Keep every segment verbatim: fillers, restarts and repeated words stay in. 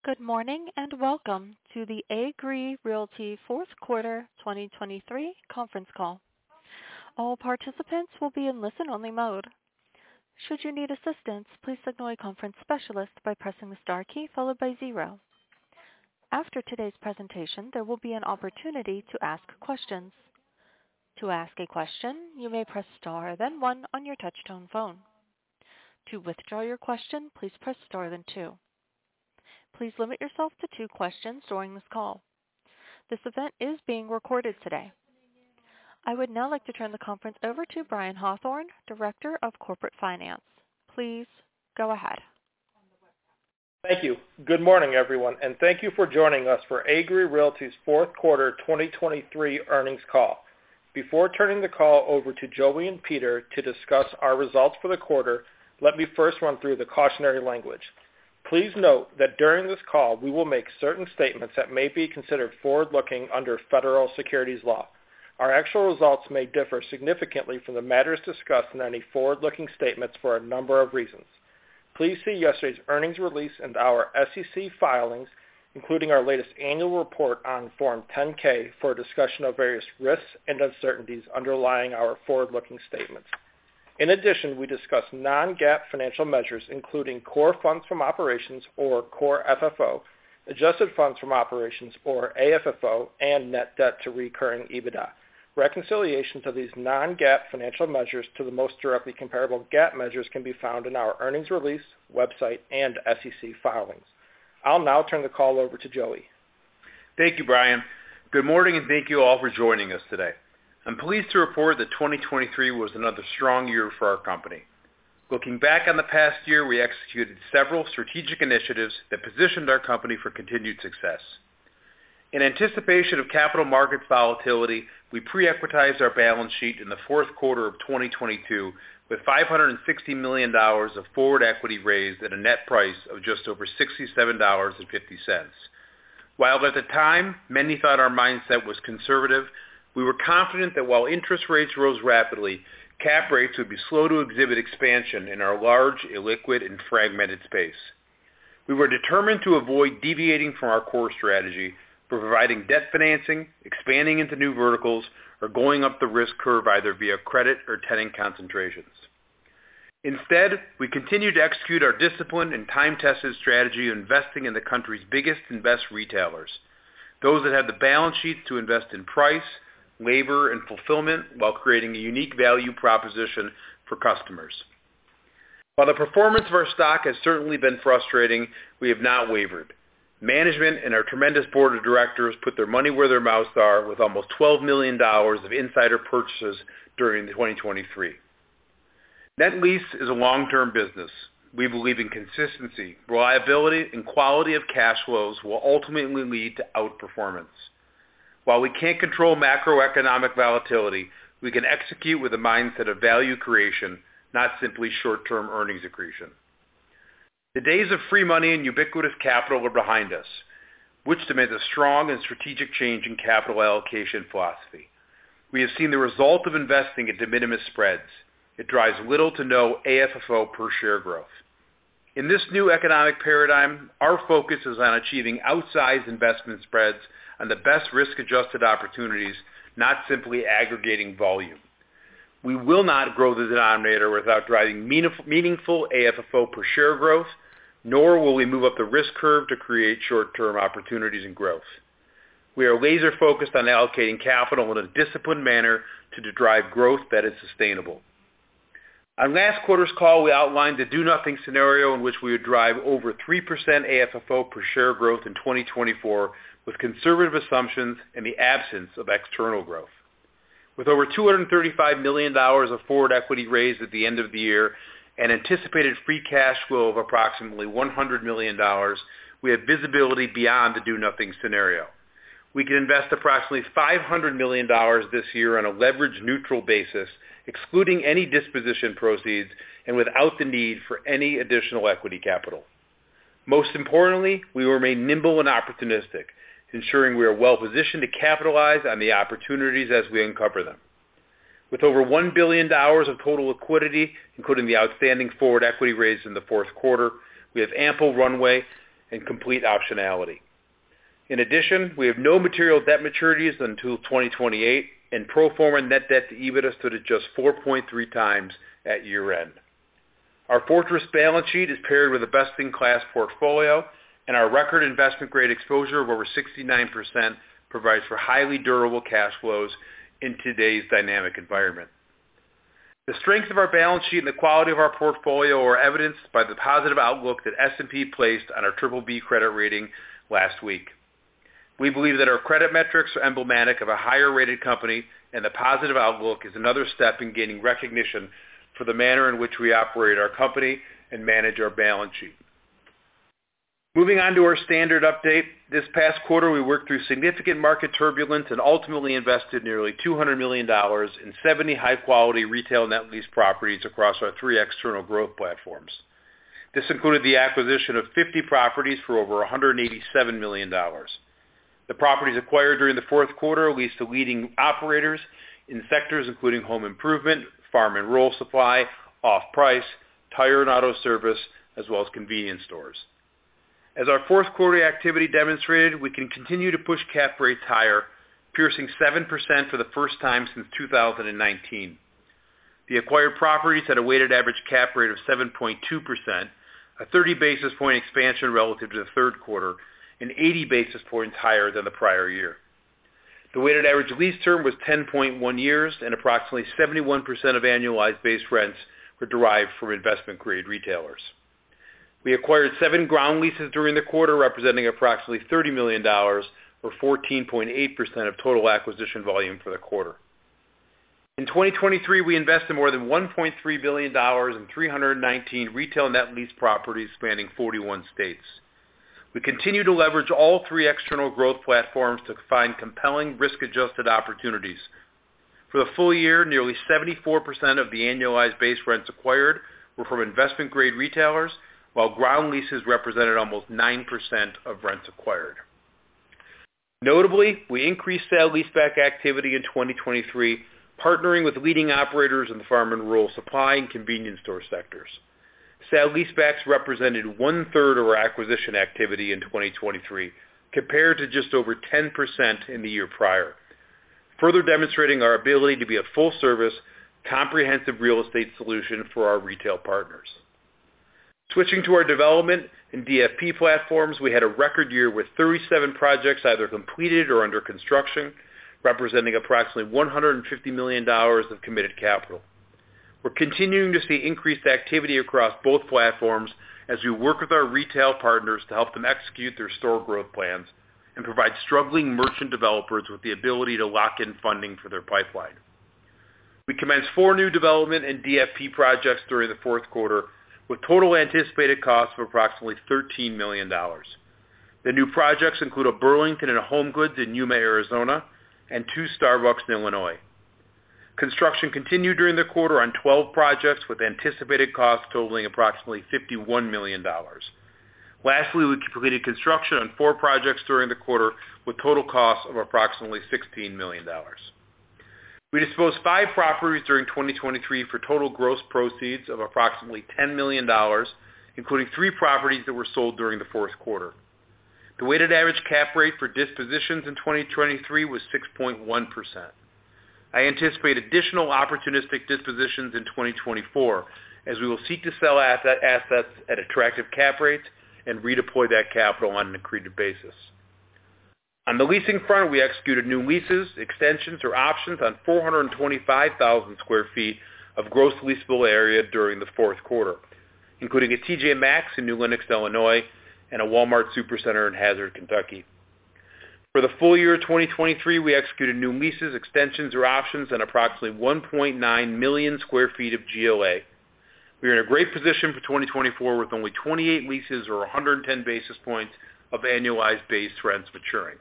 Good morning, and welcome to the Agree Realty fourth quarter twenty twenty-three conference call. All participants will be in listen-only mode. Should you need assistance, please signal a conference specialist by pressing the star key followed by zero. After today's presentation, there will be an opportunity to ask questions. To ask a question, you may press star then one on your touch-tone phone. To withdraw your question, please press star then two. Please limit yourself to two questions during this call. This event is being recorded today. I would now like to turn the conference over to Brian Hawthorne, Director of Corporate Finance. Please go ahead. Thank you. Good morning, everyone, and thank you for joining us for Agree Realty's fourth quarter twenty twenty-three earnings call. Before turning the call over to Joey and Peter to discuss our results for the quarter, let me first run through the cautionary language. Please note that during this call, we will make certain statements that may be considered forward-looking under federal securities law. Our actual results may differ significantly from the matters discussed in any forward-looking statements for a number of reasons. Please see yesterday's earnings release and our S E C filings, including our latest annual report on Form ten K, for a discussion of various risks and uncertainties underlying our forward-looking statements. In addition, we discuss non-GAAP financial measures, including core funds from operations, or core F F O, adjusted funds from operations, or A F F O, and net debt to recurring EBITDA. Reconciliations of these non-GAAP financial measures to the most directly comparable GAAP measures can be found in our earnings release, website, and S E C filings. I'll now turn the call over to Joey. Thank you, Brian. Good morning, and thank you all for joining us today. I'm pleased to report that twenty twenty-three was another strong year for our company. Looking back on the past year, we executed several strategic initiatives that positioned our company for continued success. In anticipation of capital markets volatility, we pre-equitized our balance sheet in the fourth quarter of twenty twenty-two with five hundred sixty million dollars of forward equity raised at a net price of just over sixty-seven dollars and fifty cents. While at the time, many thought our mindset was conservative, we were confident that while interest rates rose rapidly, cap rates would be slow to exhibit expansion in our large, illiquid, and fragmented space. We were determined to avoid deviating from our core strategy for providing debt financing, expanding into new verticals, or going up the risk curve either via credit or tenant concentrations. Instead, we continued to execute our disciplined and time-tested strategy of investing in the country's biggest and best retailers, those that have the balance sheets to invest in price, labor, and fulfillment while creating a unique value proposition for customers. While the performance of our stock has certainly been frustrating, we have not wavered. Management and our tremendous board of directors put their money where their mouths are with almost twelve million dollars of insider purchases during twenty twenty-three. Net lease is a long-term business. We believe in consistency, reliability, and quality of cash flows will ultimately lead to outperformance. While we can't control macroeconomic volatility, we can execute with a mindset of value creation, not simply short-term earnings accretion. The days of free money and ubiquitous capital are behind us, which demands a strong and strategic change in capital allocation philosophy. We have seen the result of investing at de minimis spreads. It drives little to no A F F O per share growth. In this new economic paradigm, our focus is on achieving outsized investment spreads on the best risk-adjusted opportunities, not simply aggregating volume. We will not grow the denominator without driving meaningful A F F O per share growth, nor will we move up the risk curve to create short-term opportunities and growth. We are laser-focused on allocating capital in a disciplined manner to drive growth that is sustainable. On last quarter's call, we outlined the do-nothing scenario in which we would drive over three percent A F F O per share growth in twenty twenty-four with conservative assumptions and the absence of external growth. With over two hundred thirty-five million dollars of forward equity raised at the end of the year and anticipated free cash flow of approximately one hundred million dollars, we have visibility beyond the do-nothing scenario. We can invest approximately five hundred million dollars this year on a leverage-neutral basis, excluding any disposition proceeds and without the need for any additional equity capital. Most importantly, we remain nimble and opportunistic, ensuring we are well-positioned to capitalize on the opportunities as we uncover them. With over one billion dollars of total liquidity, including the outstanding forward equity raised in the fourth quarter, we have ample runway and complete optionality. In addition, we have no material debt maturities until twenty twenty-eight, and pro forma net debt to EBITDA stood at just four point three times at year-end. Our fortress balance sheet is paired with a best-in-class portfolio, and our record investment-grade exposure of over sixty-nine percent provides for highly durable cash flows in today's dynamic environment. The strength of our balance sheet and the quality of our portfolio are evidenced by the positive outlook that S and P placed on our triple B credit rating last week. We believe that our credit metrics are emblematic of a higher-rated company, and the positive outlook is another step in gaining recognition for the manner in which we operate our company and manage our balance sheet. Moving on to our standard update, this past quarter we worked through significant market turbulence and ultimately invested nearly two hundred million dollars in seventy high-quality retail net lease properties across our three external growth platforms. This included the acquisition of fifty properties for over one hundred eighty-seven million dollars. The properties acquired during the fourth quarter leased to leading operators in sectors including home improvement, farm and rural supply, off-price, tire and auto service, as well as convenience stores. As our fourth quarter activity demonstrated, we can continue to push cap rates higher, piercing seven percent for the first time since two thousand nineteen. The acquired properties had a weighted average cap rate of seven point two percent, a thirty basis point expansion relative to the third quarter, and eighty basis points higher than the prior year. The weighted average lease term was ten point one years, and approximately seventy-one percent of annualized base rents were derived from investment-grade retailers. We acquired seven ground leases during the quarter, representing approximately thirty million dollars, or fourteen point eight percent of total acquisition volume for the quarter. In twenty twenty-three, we invested more than one point three billion dollars in three hundred nineteen retail net lease properties spanning forty-one states. We continue to leverage all three external growth platforms to find compelling risk-adjusted opportunities. For the full year, nearly seventy-four percent of the annualized base rents acquired were from investment-grade retailers, while ground leases represented almost nine percent of rents acquired. Notably, we increased sale-leaseback activity in twenty twenty-three, partnering with leading operators in the farm and rural supply and convenience store sectors. Sale-leasebacks represented one-third of our acquisition activity in twenty twenty-three, compared to just over ten percent in the year prior, further demonstrating our ability to be a full-service, comprehensive real estate solution for our retail partners. Switching to our development and D F P platforms, we had a record year with thirty-seven projects either completed or under construction, representing approximately one hundred fifty million dollars of committed capital. We're continuing to see increased activity across both platforms as we work with our retail partners to help them execute their store growth plans and provide struggling merchant developers with the ability to lock in funding for their pipeline. We commenced four new development and D F P projects during the fourth quarter, with total anticipated costs of approximately thirteen million dollars. The new projects include a Burlington and a HomeGoods in Yuma, Arizona, and two Starbucks in Illinois. Construction continued during the quarter on twelve projects with anticipated costs totaling approximately fifty-one million dollars. Lastly, we completed construction on four projects during the quarter with total costs of approximately sixteen million dollars. We disposed five properties during twenty twenty-three for total gross proceeds of approximately ten million dollars, including three properties that were sold during the fourth quarter. The weighted average cap rate for dispositions in twenty twenty-three was six point one percent. I anticipate additional opportunistic dispositions in twenty twenty-four as we will seek to sell assets at attractive cap rates and redeploy that capital on an accretive basis. On the leasing front, we executed new leases, extensions, or options on four hundred twenty-five thousand square feet of gross leasable area during the fourth quarter, including a T J Maxx in New Lenox, Illinois, and a Walmart Supercenter in Hazard, Kentucky. For the full year twenty twenty-three, we executed new leases, extensions, or options on approximately one point nine million square feet of G L A. We are in a great position for twenty twenty-four with only twenty-eight leases or one hundred ten basis points of annualized base rents maturing.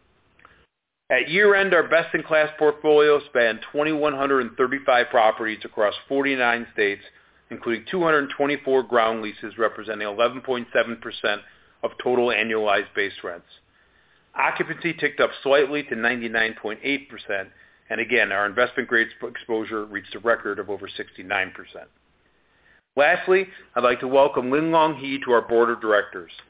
At year-end, our best-in-class portfolio spanned two thousand one hundred thirty-five properties across forty-nine states, including two hundred twenty-four ground leases representing eleven point seven percent of total annualized base rents. Occupancy ticked up slightly to ninety-nine point eight percent, and again, our investment-grade exposure reached a record of over sixty-nine percent. Lastly, I'd like to welcome Lin Long Hee to our board of directors.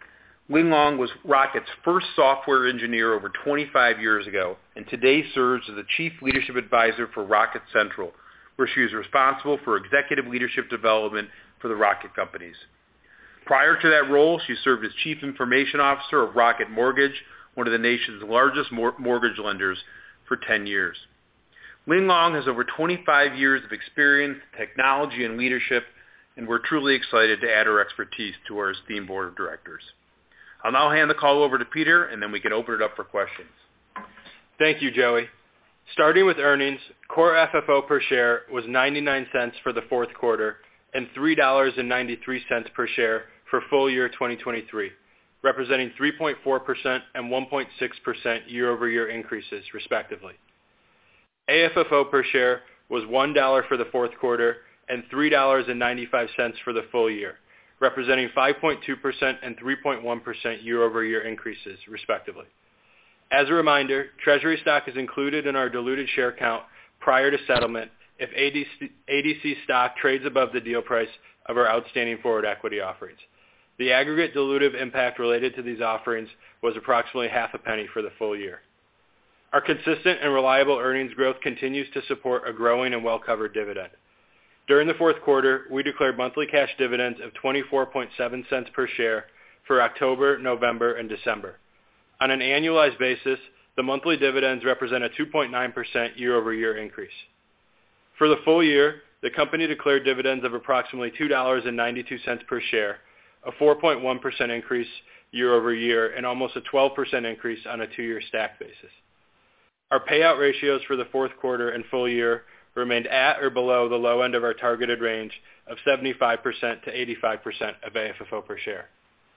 Linglong was Rocket's first software engineer over twenty-five years ago, and today serves as the Chief Leadership Advisor for Rocket Central, where she is responsible for executive leadership development for the Rocket companies. Prior to that role, she served as Chief Information Officer of Rocket Mortgage, one of the nation's largest mor- mortgage lenders, for ten years. Linglong has over twenty-five years of experience, technology, and leadership, and we're truly excited to add her expertise to our esteemed board of directors. I'll now hand the call over to Peter, and then we can open it up for questions. Thank you, Joey. Starting with earnings, core F F O per share was ninety-nine cents for the fourth quarter and three dollars and ninety-three cents per share for full year twenty twenty-three, representing three point four percent and one point six percent year-over-year increases, respectively. A F F O per share was one dollar for the fourth quarter and three dollars and ninety-five cents for the full year, representing five point two percent and three point one percent year-over-year increases, respectively. As a reminder, Treasury stock is included in our diluted share count prior to settlement if A D C, A D C stock trades above the deal price of our outstanding forward equity offerings. The aggregate dilutive impact related to these offerings was approximately half a penny for the full year. Our consistent and reliable earnings growth continues to support a growing and well-covered dividend. During the fourth quarter, we declared monthly cash dividends of twenty-four point seven cents per share for October, November, and December. On an annualized basis, the monthly dividends represent a two point nine percent year-over-year increase. For the full year, the company declared dividends of approximately two dollars and ninety-two cents per share, a four point one percent increase year-over-year, and almost a twelve percent increase on a two-year stack basis. Our payout ratios for the fourth quarter and full year remained at or below the low end of our targeted range of seventy-five percent to eighty-five percent of A F F O per share.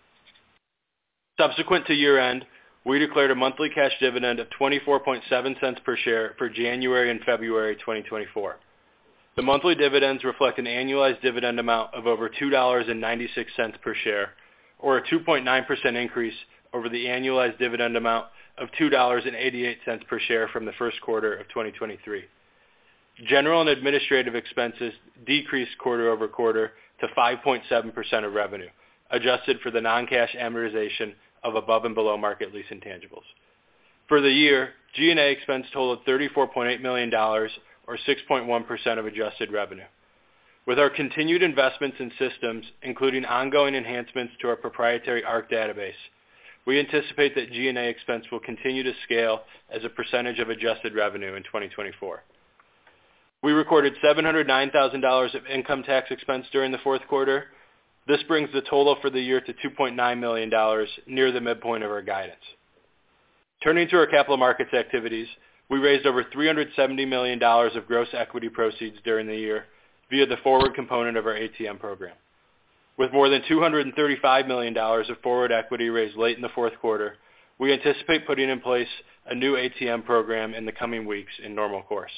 Subsequent to year-end, we declared a monthly cash dividend of twenty-four point seven cents per share for January and February twenty twenty-four. The monthly dividends reflect an annualized dividend amount of over two dollars and ninety-six cents per share, or a two point nine percent increase over the annualized dividend amount of two dollars and eighty-eight cents per share from the first quarter of twenty twenty-three. General and administrative expenses decreased quarter over quarter to five point seven percent of revenue, adjusted for the non-cash amortization of above and below market lease intangibles. For the year, G and A expense totaled thirty-four point eight million dollars, or six point one percent of adjusted revenue. With our continued investments in systems, including ongoing enhancements to our proprietary A R C database, we anticipate that G and A expense will continue to scale as a percentage of adjusted revenue in twenty twenty-four. We recorded seven hundred nine thousand dollars of income tax expense during the fourth quarter. This brings the total for the year to two point nine million dollars, near the midpoint of our guidance. Turning to our capital markets activities, we raised over three hundred seventy million dollars of gross equity proceeds during the year via the forward component of our A T M program. With more than two hundred thirty-five million dollars of forward equity raised late in the fourth quarter, we anticipate putting in place a new A T M program in the coming weeks in normal course.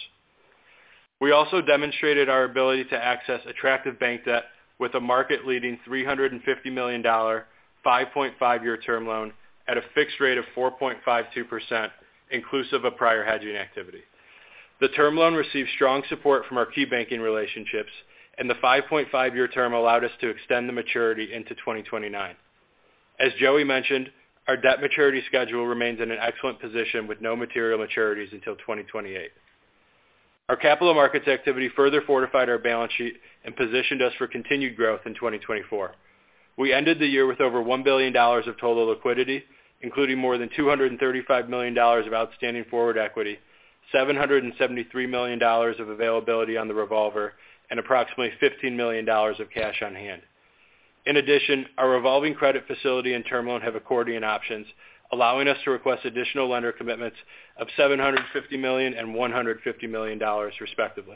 We also demonstrated our ability to access attractive bank debt with a market-leading three hundred fifty million dollars five point five year term loan at a fixed rate of four point five two percent, inclusive of prior hedging activity. The term loan received strong support from our key banking relationships, and the five point five year term allowed us to extend the maturity into twenty twenty-nine. As Joey mentioned, our debt maturity schedule remains in an excellent position with no material maturities until twenty twenty-eight. Our capital markets activity further fortified our balance sheet and positioned us for continued growth in twenty twenty-four. We ended the year with over one billion dollars of total liquidity, including more than two hundred thirty-five million dollars of outstanding forward equity, seven hundred seventy-three million dollars of availability on the revolver, and approximately fifteen million dollars of cash on hand. In addition, our revolving credit facility and term loan have accordion options, allowing us to request additional lender commitments of seven hundred fifty million dollars and one hundred fifty million dollars, respectively.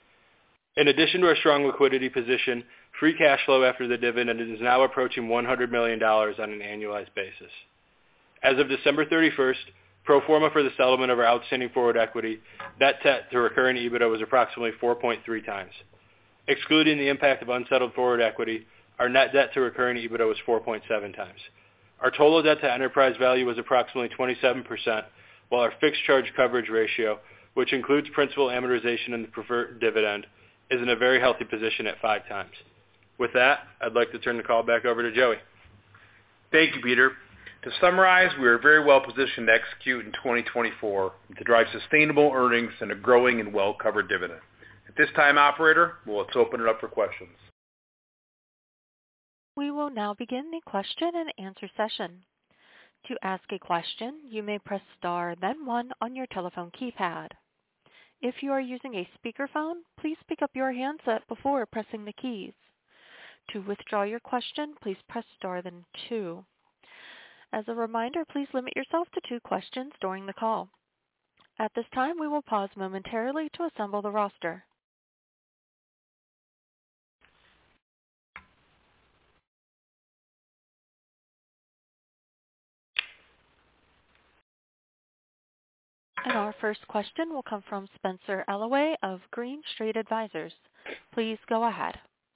In addition to our strong liquidity position, free cash flow after the dividend is now approaching one hundred million dollars on an annualized basis. As of December thirty-first, pro forma for the settlement of our outstanding forward equity, net debt to recurring EBITDA was approximately four point three times. Excluding the impact of unsettled forward equity, our net debt to recurring EBITDA was four point seven times. Our total debt to enterprise value was approximately twenty-seven percent, while our fixed charge coverage ratio, which includes principal amortization and the preferred dividend, is in a very healthy position at five times. With that, I'd like to turn the call back over to Joey. Thank you, Peter. To summarize, we are very well positioned to execute in twenty twenty-four to drive sustainable earnings and a growing and well-covered dividend. At this time, operator, well, let's open it up for questions. We will now begin the question and answer session. To ask a question, you may press star then one on your telephone keypad. If you are using a speakerphone, please pick up your handset before pressing the keys. To withdraw your question, please press star then two. As a reminder, please limit yourself to two questions during the call. At this time, we will pause momentarily to assemble the roster. And our first question will come from Spencer Allaway of Green Street Advisors. Please go ahead.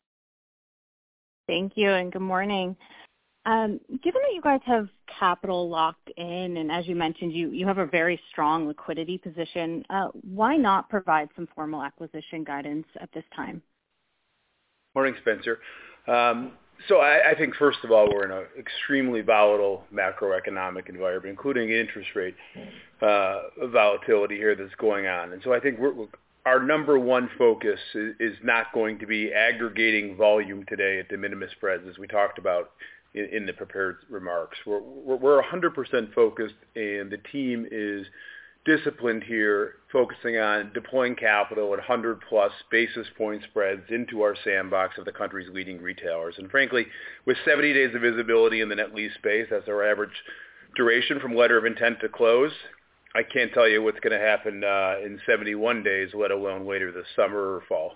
Thank you, and good morning. Um, given that you guys have capital locked in, and as you mentioned, you, you have a very strong liquidity position, uh, why not provide some formal acquisition guidance at this time? Morning, Spencer. Um, so I, I think, first of all, we're in an extremely volatile macroeconomic environment, including interest rate uh, volatility here that's going on. And so I think we're, we're, our number one focus is, is not going to be aggregating volume today at de minimis spreads, as we talked about in, in the prepared remarks. We're, we're, we're one hundred percent focused, and the team is disciplined here, focusing on deploying capital at one hundred plus basis point spreads into our sandbox of the country's leading retailers. And frankly, with seventy days of visibility in the net lease space, that's our average duration from letter of intent to close. I can't tell you what's going to happen uh, in seventy-one days, let alone later this summer or fall.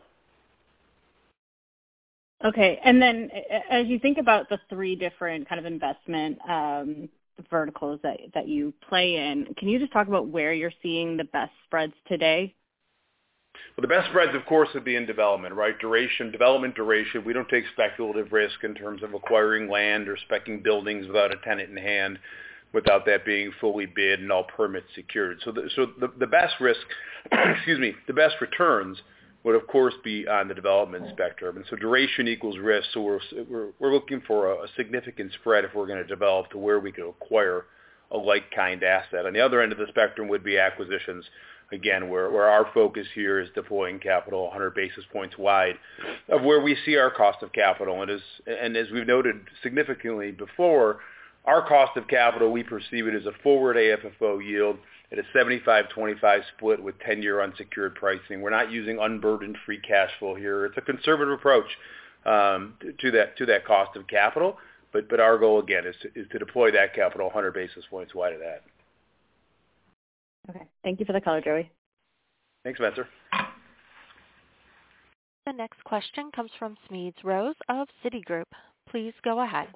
Okay, and then as you think about the three different kind of investment um, verticals that, that you play in, can you just talk about where you're seeing the best spreads today? Well, the best spreads, of course, would be in development, right? Duration, development duration. We don't take speculative risk in terms of acquiring land or speccing buildings without a tenant in hand, without that being fully bid and all permits secured. So the, so the, the best risk, excuse me, the best returns would, of course, be on the development spectrum. And so duration equals risk, so we're, we're, we're looking for a, a significant spread if we're going to develop to where we could acquire a like-kind asset. On the other end of the spectrum would be acquisitions, again, where, where our focus here is deploying capital one hundred basis points wide of where we see our cost of capital. And as, and as we've noted significantly before, our cost of capital, we perceive it as a forward A F F O yield at a seventy-five twenty-five split with ten-year unsecured pricing. We're not using unburdened free cash flow here. It's a conservative approach um, to that to that cost of capital. But but our goal, again, is to, is to deploy that capital one hundred basis points wide of that. Okay. Thank you for the color, Joey. Thanks, Spencer. The next question comes from Smedes Rose of Citigroup. Please go ahead.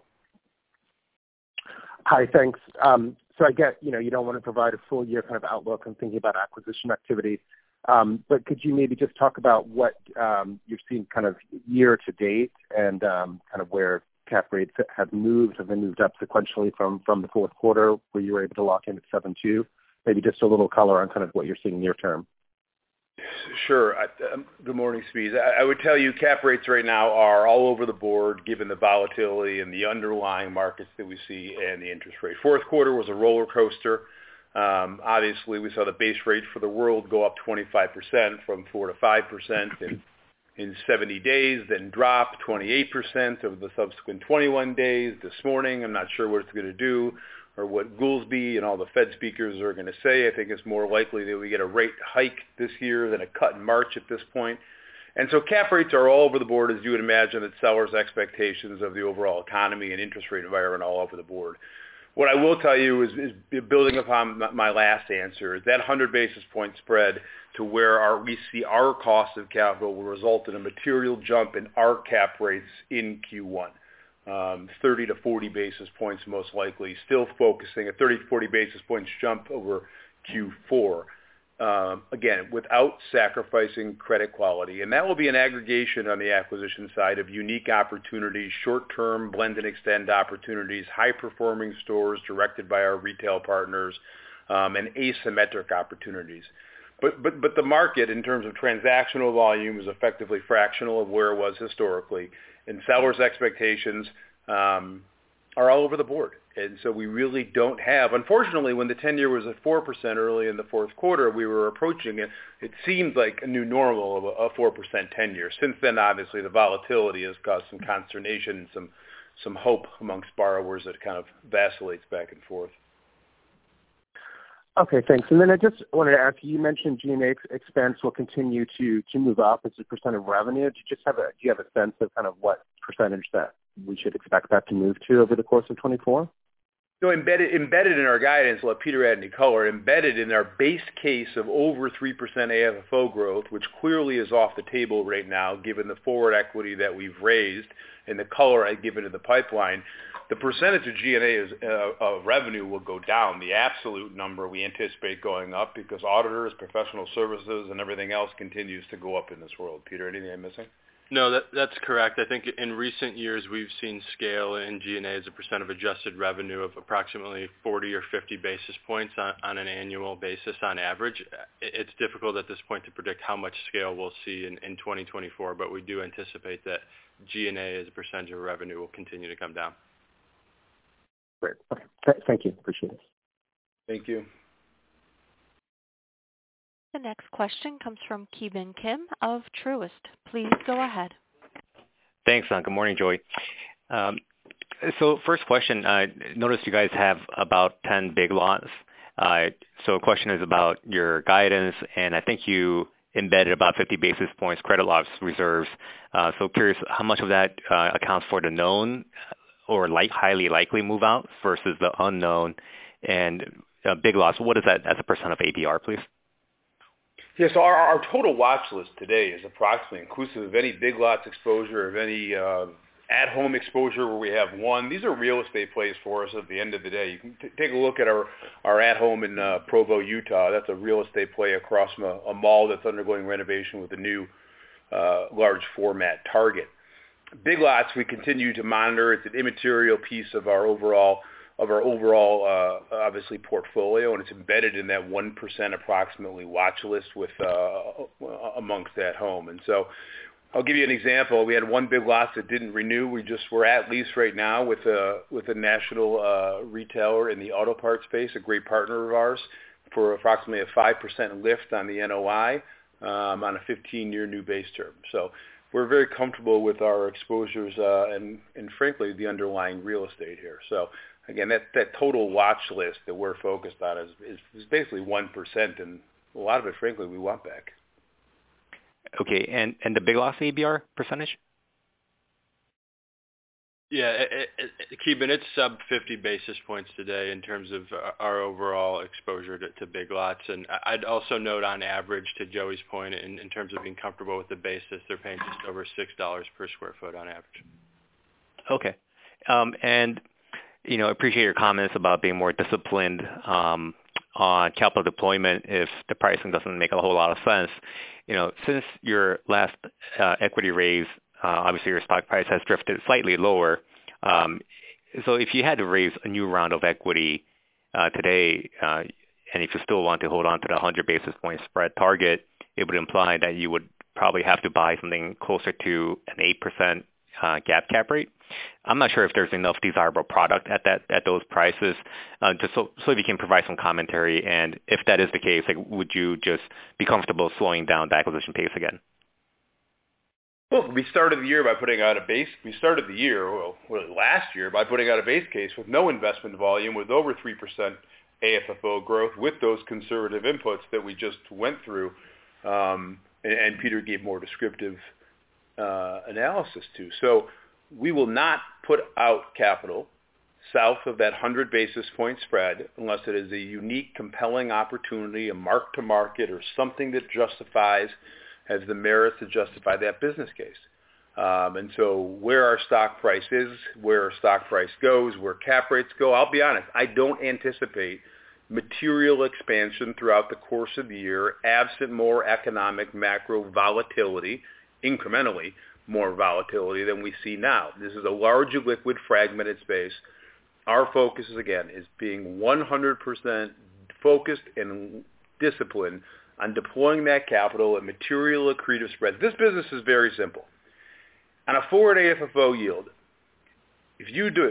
Hi, thanks. Um, so I get, you know, you don't want to provide a full year kind of outlook on thinking about acquisition activity, um, but could you maybe just talk about what um, you've seen kind of year to date and um, kind of where cap rates have moved? Have they moved up sequentially from, from the fourth quarter where you were able to lock in at seven two? Maybe just a little color on kind of what you're seeing near term. Sure. I, um, good morning, Speeds. I, I would tell you cap rates right now are all over the board given the volatility and the underlying markets that we see and the interest rate. Fourth quarter was a roller coaster. Um, obviously, we saw the base rate for the world go up twenty-five percent from four to five percent in, in seventy days, then drop twenty-eight percent over the subsequent twenty-one days. This morning, I'm not sure what it's going to do or what Goolsbee and all the Fed speakers are going to say. I think it's more likely that we get a rate hike this year than a cut in March at this point. And so cap rates are all over the board, as you would imagine, that sellers' expectations of the overall economy and interest rate environment all over the board. What I will tell you is, is building upon my last answer, is that one hundred basis point spread to where our, we see our cost of capital will result in a material jump in our cap rates in Q one. Um, thirty to forty basis points most likely, still focusing a thirty to forty basis points jump over Q four. Um, again, without sacrificing credit quality. And that will be an aggregation on the acquisition side of unique opportunities, short-term blend and extend opportunities, high-performing stores directed by our retail partners, um, and asymmetric opportunities. But, but, but the market, in terms of transactional volume, is effectively fractional of where it was historically. And sellers' expectations um, are all over the board. And so we really don't have, unfortunately, when the ten-year was at four percent early in the fourth quarter, we were approaching it. It seemed like a new normal of a four percent ten-year. Since then, obviously, the volatility has caused some consternation and some, some hope amongst borrowers that kind of vacillates back and forth. Okay, thanks. And then I just wanted to ask you, you mentioned G and A expense will continue to, to move up as a percent of revenue. Do you just have a, do you have a sense of kind of what percentage that we should expect that to move to over the course of twenty-four? So embedded, embedded in our guidance, I'll let Peter add any color, embedded in our base case of over three percent A F F O growth, which clearly is off the table right now given the forward equity that we've raised and the color I've given to the pipeline, the percentage of G and A is, uh, of revenue will go down. The absolute number we anticipate going up because auditors, professional services, and everything else continues to go up in this world. Peter, anything I'm missing? No, that, that's correct. I think in recent years we've seen scale in G and A as a percent of adjusted revenue of approximately forty or fifty basis points on, on an annual basis on average. It's difficult at this point to predict how much scale we'll see in, in twenty twenty-four, but we do anticipate that G and A as a percentage of revenue will continue to come down. Great. Okay. Th- thank you. Appreciate it. Thank you. The next question comes from Ki Bin Kim of Truist. Please go ahead. Thanks. Uh, good morning, Joey. Um, so first question, I noticed you guys have about ten big lots. Uh, so the question is about your guidance, and I think you embedded about fifty basis points credit loss reserves. Uh, so curious how much of that uh, accounts for the known or like highly likely move out versus the unknown, and uh, big loss. What is that as a percent of A B R, please? Yeah, so our, our total watch list today is approximately inclusive of any big lots exposure, of any uh, at-home exposure where we have one. These are real estate plays for us at the end of the day. You can t- take a look at our, our at-home in uh, Provo, Utah. That's a real estate play across from a, a mall that's undergoing renovation with a new uh, large format Target. Big lots we continue to monitor. It's an immaterial piece of our overall of our overall uh, obviously portfolio, and it's embedded in that one percent approximately watch list with uh, amongst that home. And so I'll give you an example. We had one big lot that didn't renew. We just were at lease right now with a with a national uh, retailer in the auto parts space, a great partner of ours, for approximately a five percent lift on the N O I um, on a fifteen-year new base term. So we're very comfortable with our exposures uh, and, and, frankly, the underlying real estate here. So, again, that, that total watch list that we're focused on is, is, is basically one percent, and a lot of it, frankly, we want back. Okay, and, and the big loss A B R percentage? Yeah, it, it, it, Ki Bin, it's sub fifty basis points today in terms of our overall exposure to, to big lots. And I'd also note on average, to Joey's point, in, in terms of being comfortable with the basis, they're paying just over six dollars per square foot on average. Okay. Um, and, you know, appreciate your comments about being more disciplined um, on capital deployment if the pricing doesn't make a whole lot of sense. You know, since your last uh, equity raise, Uh, obviously, your stock price has drifted slightly lower. Um, so if you had to raise a new round of equity uh, today, uh, and if you still want to hold on to the one hundred basis point spread target, it would imply that you would probably have to buy something closer to an eight percent uh, gap cap rate. I'm not sure if there's enough desirable product at that at those prices. Uh, just so, so if you can provide some commentary, and if that is the case, like, would you just be comfortable slowing down the acquisition pace again? Well, we started the year by putting out a base. We started the year, well, really last year, by putting out a base case with no investment volume, with over three percent A F F O growth, with those conservative inputs that we just went through, um, and, and Peter gave more descriptive uh, analysis to. So we will not put out capital south of that one hundred basis point spread unless it is a unique, compelling opportunity, a mark-to-market, or something that justifies has the merits to justify that business case. Um, and so where our stock price is, where our stock price goes, where cap rates go, I'll be honest, I don't anticipate material expansion throughout the course of the year, absent more economic macro volatility, incrementally more volatility than we see now. This is a large liquid fragmented space. Our focus, is, again, is being one hundred percent focused and disciplined on deploying that capital at material accretive spreads. This business is very simple. On a forward A F F O yield, if you do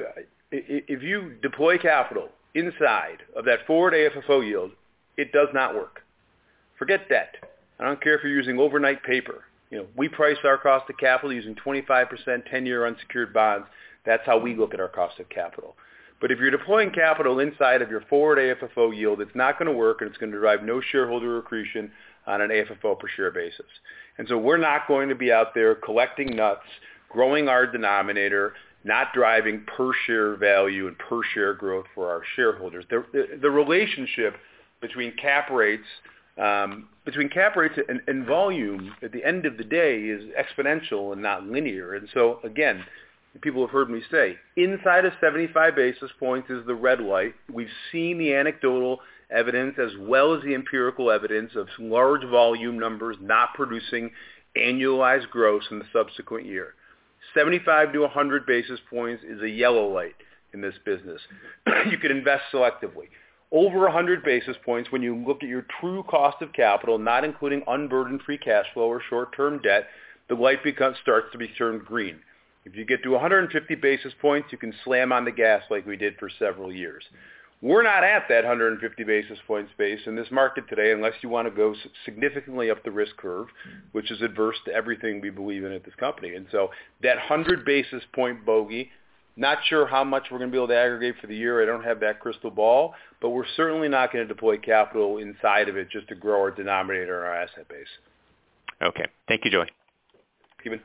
if you deploy capital inside of that forward A F F O yield, it does not work. Forget debt. I don't care if you're using overnight paper. You know, we price our cost of capital using twenty-five percent ten-year unsecured bonds. That's how we look at our cost of capital. But if you're deploying capital inside of your forward A F F O yield, it's not going to work, and it's going to derive no shareholder accretion on an A F F O per share basis. And so we're not going to be out there collecting nuts, growing our denominator, not driving per share value and per share growth for our shareholders. The, the, the relationship between cap rates, um, between cap rates and, and volume at the end of the day is exponential and not linear. And so again, people have heard me say, inside of seventy-five basis points is the red light. We've seen the anecdotal evidence as well as the empirical evidence of large volume numbers not producing annualized gross in the subsequent year. seventy-five to one hundred basis points is a yellow light in this business. You can invest selectively. Over one hundred basis points, when you look at your true cost of capital, not including unburdened free cash flow or short-term debt, the light becomes, starts to be turned green. If you get to one hundred fifty basis points, you can slam on the gas like we did for several years. We're not at that one hundred fifty basis point space in this market today unless you want to go significantly up the risk curve, which is adverse to everything we believe in at this company. And so that one hundred basis point bogey, not sure how much we're going to be able to aggregate for the year. I don't have that crystal ball, but we're certainly not going to deploy capital inside of it just to grow our denominator and our asset base. Okay. Thank you, Joey. Steven?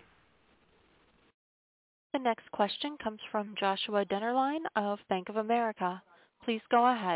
The next question comes from Joshua Dennerlein of Bank of America. Please go ahead.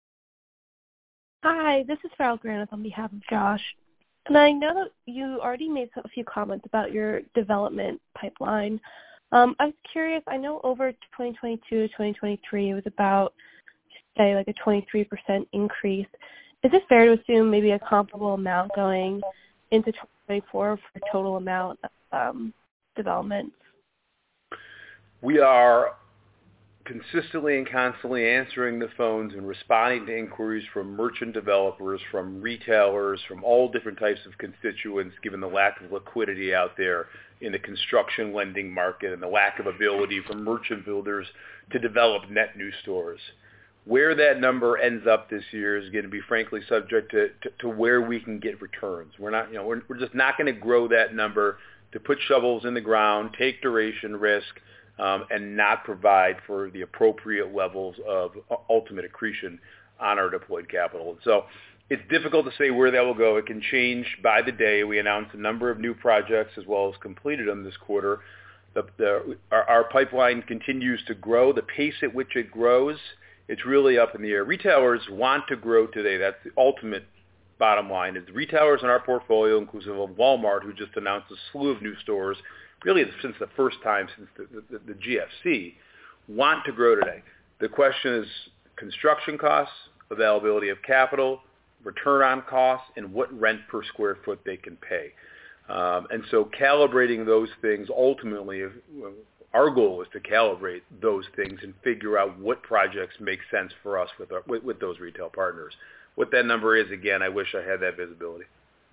Hi, this is Farrell Granith on behalf of Josh. And I know that you already made a few comments about your development pipeline. Um, I was curious, I know over twenty twenty-two to twenty twenty-three, it was about, say, like a twenty-three percent increase. Is it fair to assume maybe a comparable amount going into twenty twenty-four for total amount of um, development? We are consistently and constantly answering the phones and responding to inquiries from merchant developers, from retailers, from all different types of constituents, given the lack of liquidity out there in the construction lending market and the lack of ability for merchant builders to develop net new stores. Where that number ends up this year is going to be frankly subject to, to, to where we can get returns. We're not, you know, we're, we're just not going to grow that number to put shovels in the ground, take duration risk, Um, and not provide for the appropriate levels of ultimate accretion on our deployed capital. And so it's difficult to say where that will go. It can change by the day. We announced a number of new projects as well as completed them this quarter. The, the, our, our pipeline continues to grow. The pace at which it grows, it's really up in the air. Retailers want to grow today. That's the ultimate bottom line. Is retailers in our portfolio, inclusive of Walmart, who just announced a slew of new stores, really since the first time since the, the, the G F C, want to grow today. The question is construction costs, availability of capital, return on costs, and what rent per square foot they can pay. Um, and so calibrating those things, ultimately, our goal is to calibrate those things and figure out what projects make sense for us with, our, with, with those retail partners. What that number is, again, I wish I had that visibility.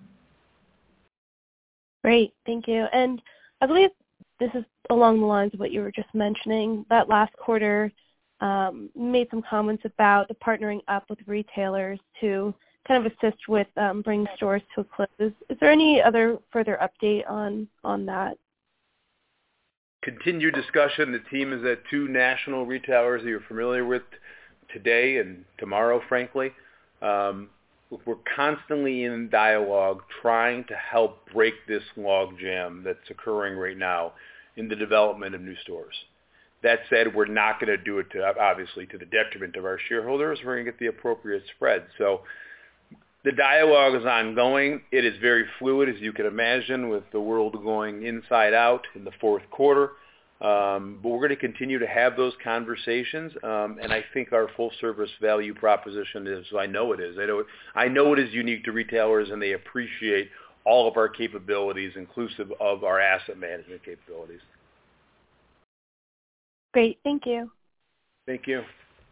Great, thank you. And I believe this is along the lines of what you were just mentioning. That last quarter um, made some comments about the partnering up with retailers to kind of assist with um, bringing stores to a close. Is, is there any other further update on, on that? Continued discussion. The team is at two national retailers that you're familiar with today and tomorrow, frankly. Um, We're constantly in dialogue trying to help break this logjam that's occurring right now in the development of new stores. That said, we're not going to do it, to, obviously, to the detriment of our shareholders. We're going to get the appropriate spread. So the dialogue is ongoing. It is very fluid, as you can imagine, with the world going inside out in the fourth quarter. Um, but we're going to continue to have those conversations, um, and I think our full-service value proposition is, I know it is. I know it, I know it is unique to retailers, and they appreciate all of our capabilities, inclusive of our asset management capabilities. Great. Thank you. Thank you.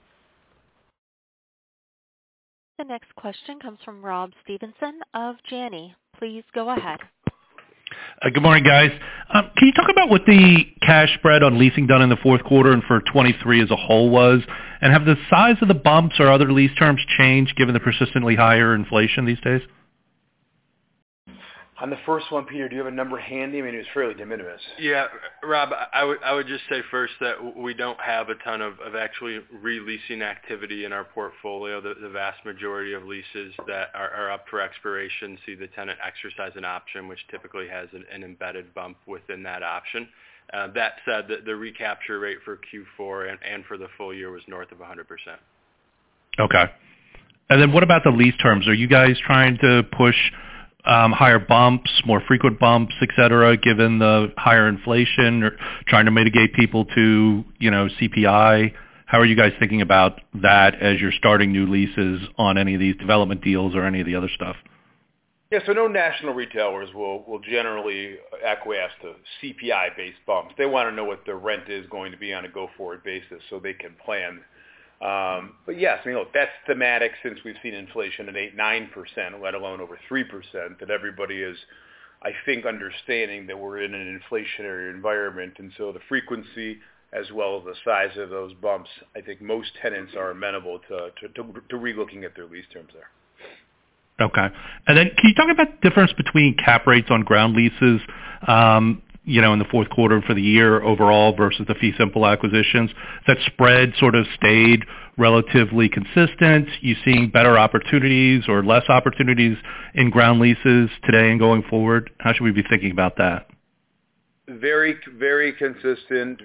The next question comes from Rob Stevenson of Janney. Please go ahead. Uh, good morning, guys. Um, can you talk about what the cash spread on leasing done in the fourth quarter and for twenty-three as a whole was? And have the size of the bumps or other lease terms changed given the persistently higher inflation these days? On the first one, Peter, do you have a number handy? I mean, it was fairly de minimis. Yeah, Rob, I would I would just say first that we don't have a ton of, of actually re-leasing activity in our portfolio. The, the vast majority of leases that are, are up for expiration see the tenant exercise an option, which typically has an, an embedded bump within that option. Uh, that said, the, the recapture rate for Q four and, and for the full year was north of one hundred percent. Okay. And then what about the lease terms? Are you guys trying to push Um, higher bumps, more frequent bumps, et cetera, given the higher inflation, or trying to mitigate people to, you know, C P I? How are you guys thinking about that as you're starting new leases on any of these development deals or any of the other stuff? Yeah, so no national retailers will, will generally acquiesce to C P I-based bumps. They want to know what their rent is going to be on a go-forward basis so they can plan. Um, but yes, I mean, look, that's thematic since we've seen inflation at eight, nine percent, let alone over three percent, that everybody is, I think, understanding that we're in an inflationary environment. And so the frequency as well as the size of those bumps, I think most tenants are amenable to, to, to, to re-looking at their lease terms there. Okay. And then can you talk about the difference between cap rates on ground leases, um, you know, in the fourth quarter for the year overall versus the fee simple acquisitions? That spread sort of stayed relatively consistent? You seeing better opportunities or less opportunities in ground leases today and going forward? How should we be thinking about that? Very, very consistent.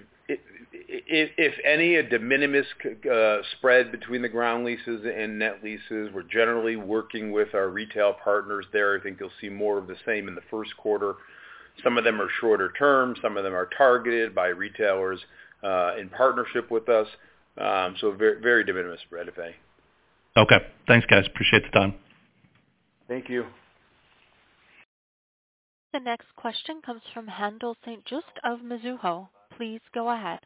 If, if any, a de minimis uh, spread between the ground leases and net leases. We're generally working with our retail partners there. I think you'll see more of the same in the first quarter. Some of them are shorter term. Some of them are targeted by retailers uh, in partnership with us. Um, so very, very de minimis spread, if any. Okay. Thanks, guys. Appreciate the time. Thank you. The next question comes from Haendel Saint Juste of Mizuho. Please go ahead.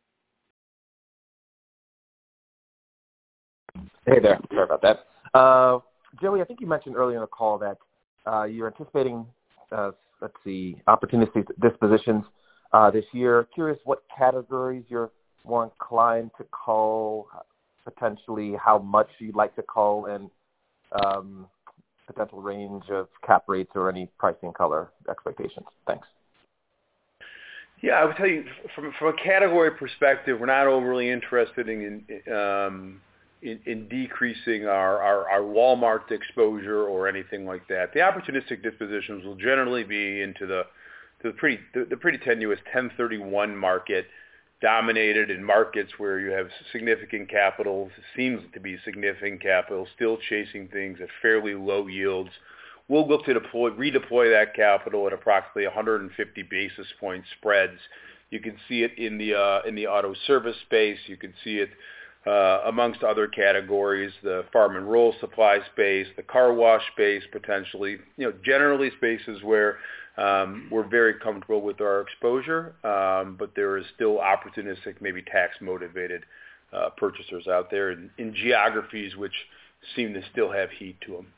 Hey there. Sorry about that. Uh, Joey, I think you mentioned earlier in the call that uh, you're anticipating uh, let's see, opportunistic dispositions uh, this year. Curious what categories you're more inclined to call, potentially how much you'd like to call, and um, potential range of cap rates or any pricing color expectations. Thanks. Yeah, I would tell you from from a category perspective, we're not overly interested in um, in, in decreasing our, our, our Walmart exposure or anything like that. The opportunistic dispositions will generally be into the to the pretty the, the pretty tenuous ten thirty-one market, dominated in markets where you have significant capital, seems to be significant capital, still chasing things at fairly low yields. We'll look to deploy, redeploy that capital at approximately one hundred fifty basis point spreads. You can see it in the uh, in the auto service space. You can see it uh, amongst other categories, the farm and rural supply space, the car wash space, potentially. You know, generally spaces where um, we're very comfortable with our exposure, um, but there is still opportunistic, maybe tax motivated uh, purchasers out there in, in geographies which seem to still have heat to them.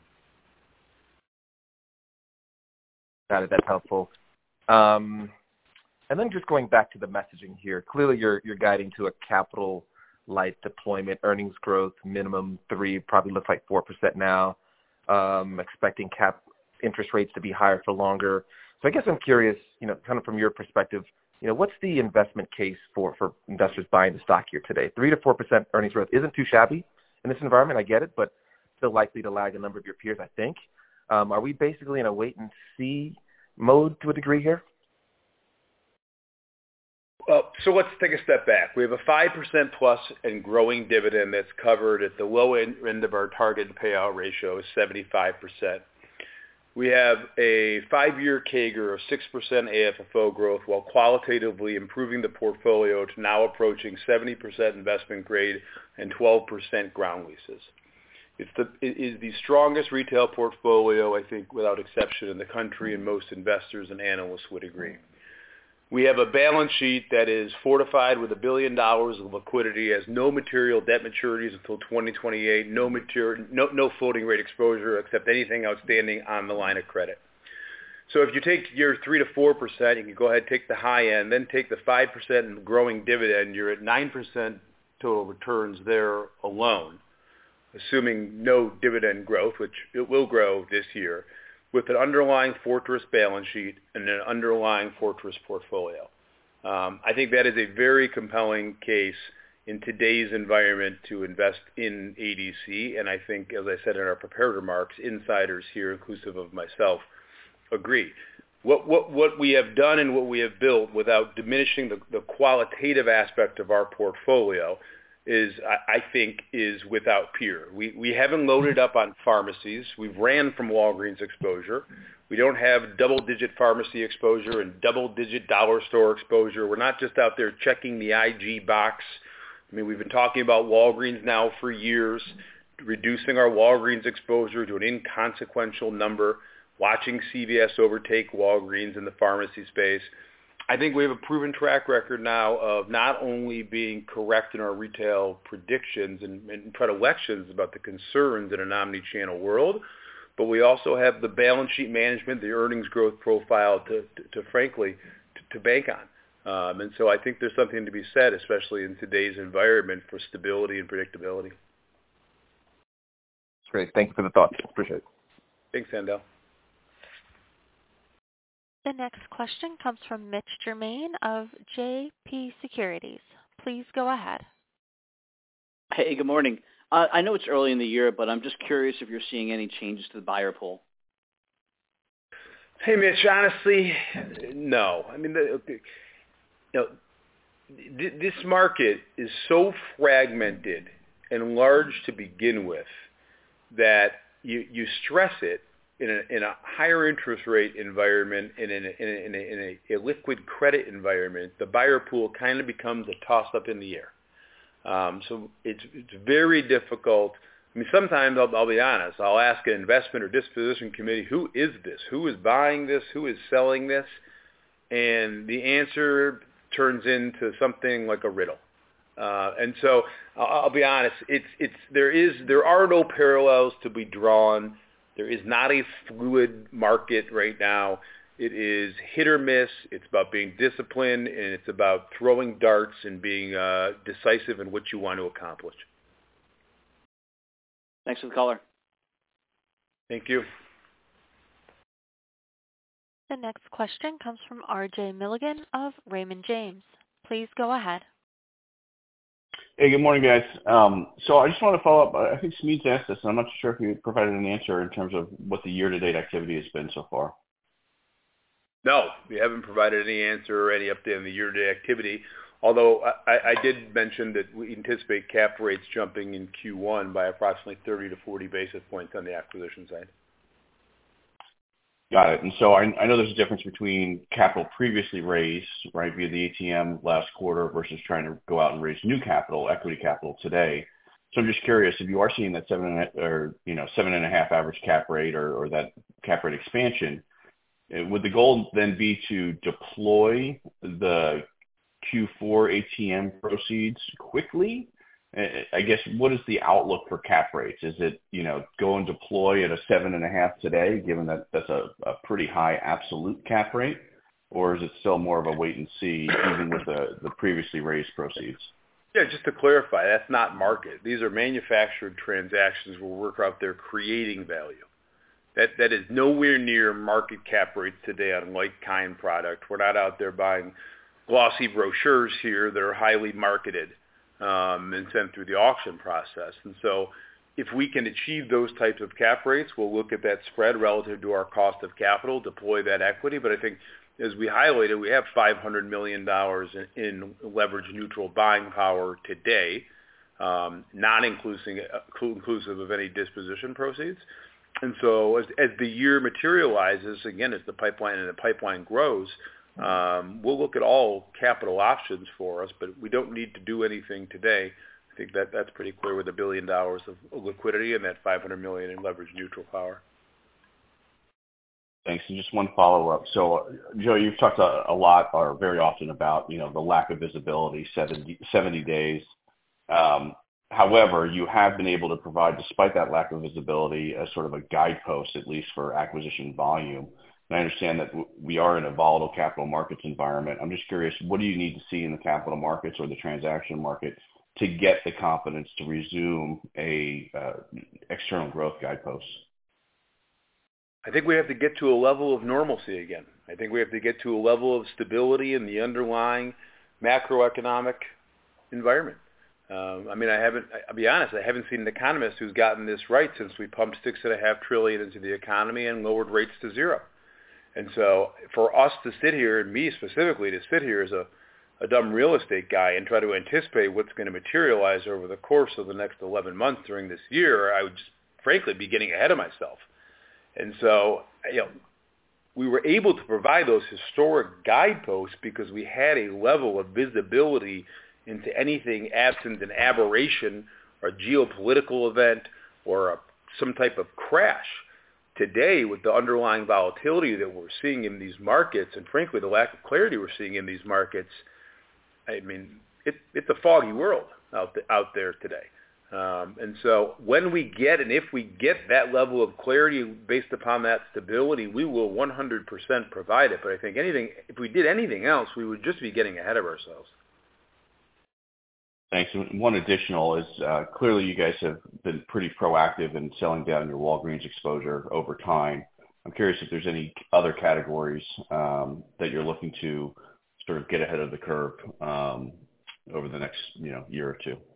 Got it. That's helpful. Um, and then just going back to the messaging here, clearly you're you're guiding to a capital light deployment, earnings growth minimum three, probably looks like four percent now. Um, expecting cap interest rates to be higher for longer. So I guess I'm curious, you know, kind of from your perspective, you know, what's the investment case for for investors buying the stock here today? Three to four percent earnings growth isn't too shabby in this environment. I get it, but still likely to lag a number of your peers, I think. Um, are we basically in a wait-and-see mode to a degree here? Well, so let's take a step back. We have a five percent plus and growing dividend that's covered at the low end of our target payout ratio is seventy-five percent. We have a five-year C A G R of six percent A F F O growth while qualitatively improving the portfolio to now approaching seventy percent investment grade and twelve percent ground leases. It's the, it is the strongest retail portfolio, I think, without exception in the country, and most investors and analysts would agree. We have a balance sheet that is fortified with a billion dollars of liquidity, has no material debt maturities until twenty twenty-eight, no, material, no, no floating rate exposure except anything outstanding on the line of credit. So if you take your three to four percent, you can go ahead and take the high end, then take the five percent and growing dividend, you're at nine percent total returns there alone, assuming no dividend growth, which it will grow this year, with an underlying fortress balance sheet and an underlying fortress portfolio. Um, I think that is a very compelling case in today's environment to invest in A D C, and I think, as I said in our prepared remarks, insiders here, inclusive of myself, agree. What, what, what we have done and what we have built, without diminishing the, the qualitative aspect of our portfolio, is, I, I think, is without peer. We, we haven't loaded up on pharmacies. We've ran from Walgreens exposure. We don't have double-digit pharmacy exposure and double-digit dollar store exposure. We're not just out there checking the I G box. I mean, we've been talking about Walgreens now for years, reducing our Walgreens exposure to an inconsequential number, watching C V S overtake Walgreens in the pharmacy space. I think we have a proven track record now of not only being correct in our retail predictions and, and predilections about the concerns in an omni-channel world, but we also have the balance sheet management, the earnings growth profile to, to, to frankly, to, to bank on. Um, and so I think there's something to be said, especially in today's environment, for stability and predictability. Great. Thank you for the thoughts. Appreciate it. Thanks, Sandel. The next question comes from Mitch Germain of J P Securities. Please go ahead. Hey, good morning. Uh, I know it's early in the year, but I'm just curious if you're seeing any changes to the buyer pool. Hey, Mitch, honestly, no. I mean, the, you know, th- this market is so fragmented and large to begin with that you, you stress it in a, in a higher interest rate environment and in a, in a, in a, in a, a liquid credit environment. The buyer pool kind of becomes a toss-up in the air. Um, so it's, it's very difficult. I mean, sometimes I'll, I'll be honest. I'll ask an investment or disposition committee, who is this? Who is buying this? Who is selling this? And the answer turns into something like a riddle. Uh, and so I'll, I'll be honest. It's it's there is there are no parallels to be drawn. There is not a fluid market right now. It is hit or miss. It's about being disciplined, and it's about throwing darts and being uh, decisive in what you want to accomplish. Thanks for the caller. Thank you. The next question comes from R J Milligan of Raymond James. Please go ahead. Hey, good morning, guys. Um, so I just want to follow up. I think Smedes asked this, and I'm not sure if you provided an answer in terms of what the year-to-date activity has been so far. No, we haven't provided any answer or any update on the year-to-date activity, although I, I did mention that we anticipate cap rates jumping in Q one by approximately thirty to forty basis points on the acquisition side. Got it. And so I, I know there's a difference between capital previously raised, right, via the A T M last quarter versus trying to go out and raise new capital, equity capital today. So I'm just curious if you are seeing that seven and a, or you know seven and a half average cap rate or, or that cap rate expansion. Would the goal then be to deploy the Q four A T M proceeds quickly? I guess, what is the outlook for cap rates? Is it, you know, go and deploy at a seven and a half today, given that that's a, a pretty high absolute cap rate? Or is it still more of a wait and see, even with the, the previously raised proceeds? Yeah, just to clarify, that's not market. These are manufactured transactions where we're out there creating value. That That is nowhere near market cap rates today on like-kind product. We're not out there buying glossy brochures here that are highly marketed um, and sent through the auction process. And so if we can achieve those types of cap rates, we'll look at that spread relative to our cost of capital, deploy that equity. But I think, as we highlighted, we have five hundred million dollars in, in leverage-neutral buying power today, um, not inclusive, inclusive of any disposition proceeds. And so as, as the year materializes, again, as the pipeline and the pipeline grows, um, we'll look at all capital options for us, but we don't need to do anything today. I think that that's pretty clear with a billion dollars of liquidity and that five hundred million dollars in leverage neutral power. Thanks. And just one follow-up. So, Joe, you've talked a, a lot or very often about, you know, the lack of visibility, seventy, seventy days. Um, However, you have been able to provide, despite that lack of visibility, a sort of a guidepost, at least for acquisition volume. And I understand that w- we are in a volatile capital markets environment. I'm just curious, what do you need to see in the capital markets or the transaction market to get the confidence to resume a uh, external growth guidepost? I think we have to get to a level of normalcy again. I think we have to get to a level of stability in the underlying macroeconomic environment. Um, I mean, I haven't, I'll be honest, I haven't seen an economist who's gotten this right since we pumped six and a half trillion into the economy and lowered rates to zero. And so for us to sit here, and me specifically to sit here as a, a dumb real estate guy and try to anticipate what's going to materialize over the course of the next eleven months during this year, I would just frankly be getting ahead of myself. And so, you know, we were able to provide those historic guideposts because we had a level of visibility into anything absent an aberration or a geopolitical event or a, some type of crash. Today, with the underlying volatility that we're seeing in these markets, and frankly, the lack of clarity we're seeing in these markets, I mean, it, it's a foggy world out, the, out there today. Um, and so when we get, and if we get that level of clarity based upon that stability, we will one hundred percent provide it. But I think anything, if we did anything else, we would just be getting ahead of ourselves. Thanks. And one additional is uh, clearly you guys have been pretty proactive in selling down your Walgreens exposure over time. I'm curious if there's any other categories um, that you're looking to sort of get ahead of the curve um, over the next, you know, year or two.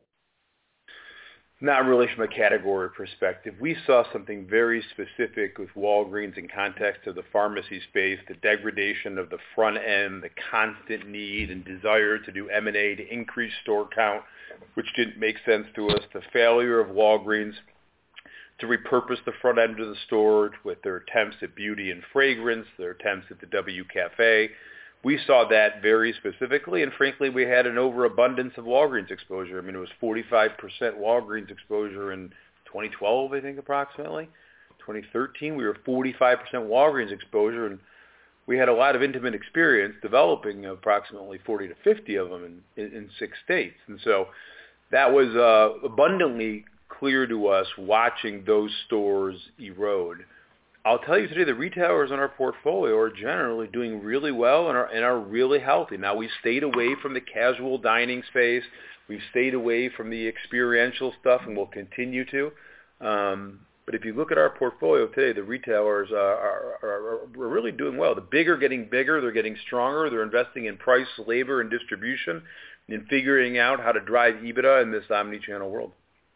Not really from a category perspective. We saw something very specific with Walgreens in context of the pharmacy space, the degradation of the front end, the constant need and desire to do M and A to increase store count, which didn't make sense to us, the failure of Walgreens to repurpose the front end of the store with their attempts at beauty and fragrance, their attempts at the W Cafe. We saw that very specifically, and frankly, we had an overabundance of Walgreens exposure. I mean, it was forty-five percent Walgreens exposure in twenty twelve, I think, approximately. twenty thirteen, we were forty-five percent Walgreens exposure, and we had a lot of intimate experience developing approximately forty to fifty of them in, in, in six states. And so that was uh, abundantly clear to us watching those stores erode. I'll tell you today, the retailers in our portfolio are generally doing really well and are, and are really healthy. Now, we've stayed away from the casual dining space. We've stayed away from the experiential stuff, and we'll continue to. Um, but if you look at our portfolio today, the retailers are, are, are, are really doing well. The big are getting bigger. They're getting stronger. They're investing in price, labor, and distribution, and figuring out how to drive EBITDA in this omni-channel world.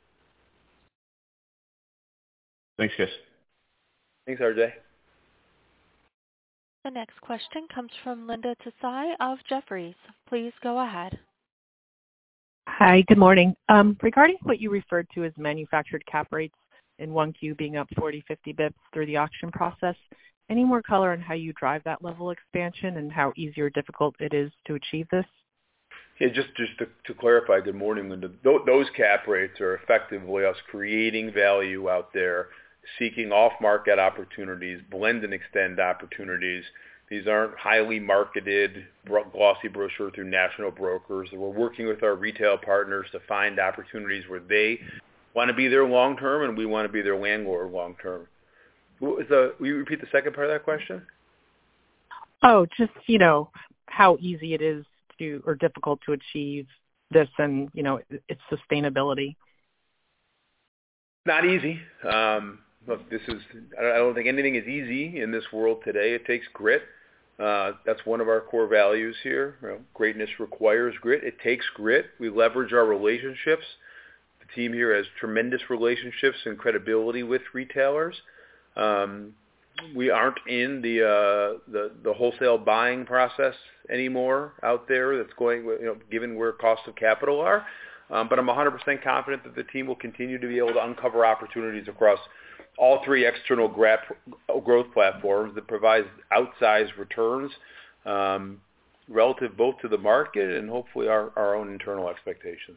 Thanks, guys. Thanks, R J. The next question comes from Linda Tsai of Jefferies. Please go ahead. Hi, good morning. Um, regarding what you referred to as manufactured cap rates in one Q being up forty, fifty bips through the auction process, any more color on how you drive that level expansion and how easy or difficult it is to achieve this? Yeah, just just to, to clarify, good morning, Linda. Th- those cap rates are effectively us creating value out there, seeking off-market opportunities, blend and extend opportunities. These aren't highly marketed, glossy brochure through national brokers. We're working with our retail partners to find opportunities where they want to be there long-term and we want to be their landlord long-term. What was the, will you repeat the second part of that question? Oh, just, you know, how easy it is to, or difficult to achieve this and, you know, its sustainability. Not easy. Um, Look, this is, I don't think anything is easy in this world today. It takes grit. Uh, that's one of our core values here. You know, greatness requires grit. It takes grit. We leverage our relationships. The team here has tremendous relationships and credibility with retailers. Um, we aren't in the, uh, the the wholesale buying process anymore out there. That's going, you know, given where costs of capital are. Um, but I'm one hundred percent confident that the team will continue to be able to uncover opportunities across all three external growth platforms that provide outsized returns um, relative both to the market and hopefully our, our own internal expectations.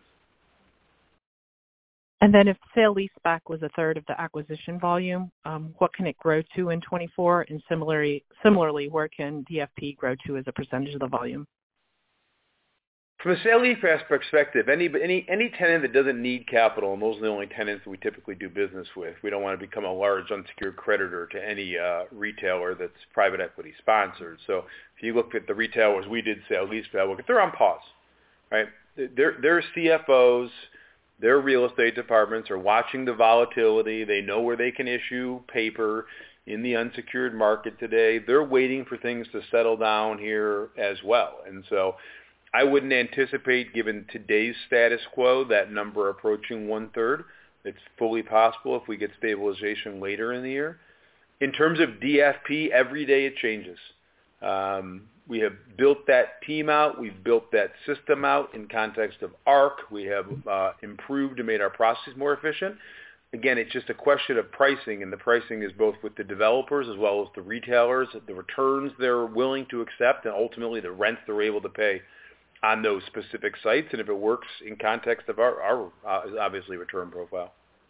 And then if sale-leaseback was a third of the acquisition volume, um, what can it grow to in twenty-four? And similarly, similarly, where can D F P grow to as a percentage of the volume? From a sale-leaseback perspective, any any any tenant that doesn't need capital, and those are the only tenants that we typically do business with, we don't want to become a large unsecured creditor to any uh, retailer that's private equity sponsored. So if you look at the retailers we did sale-leaseback, look, they're on pause, right? Their their C F Os, their real estate departments are watching the volatility. They know where they can issue paper in the unsecured market today. They're waiting for things to settle down here as well, and so I wouldn't anticipate, given today's status quo, that number approaching one-third. It's fully possible if we get stabilization later in the year. In terms of D F P, every day it changes. Um, we have built that team out. We've built that system out in context of ARC. We have uh, improved and made our processes more efficient. Again, it's just a question of pricing, and the pricing is both with the developers as well as the retailers, the returns they're willing to accept, and ultimately the rents they're able to pay on those specific sites, and if it works in context of our, our uh, obviously return profile.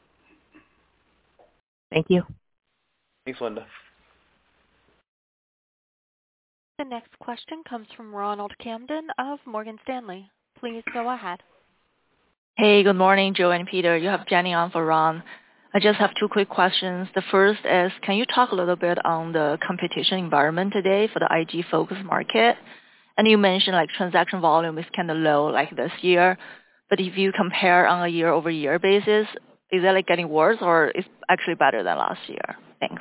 Thank you. Thanks, Linda. The next question comes from Ronald Camden of Morgan Stanley. Please go ahead. Hey, good morning, Joe and Peter. You have Jenny on for Ron. I just have two quick questions. The first is, can you talk a little bit on the competition environment today for the I G focus market? And you mentioned like transaction volume is kind of low like this year, but if you compare on a year-over-year basis, is that like getting worse or is actually better than last year? Thanks.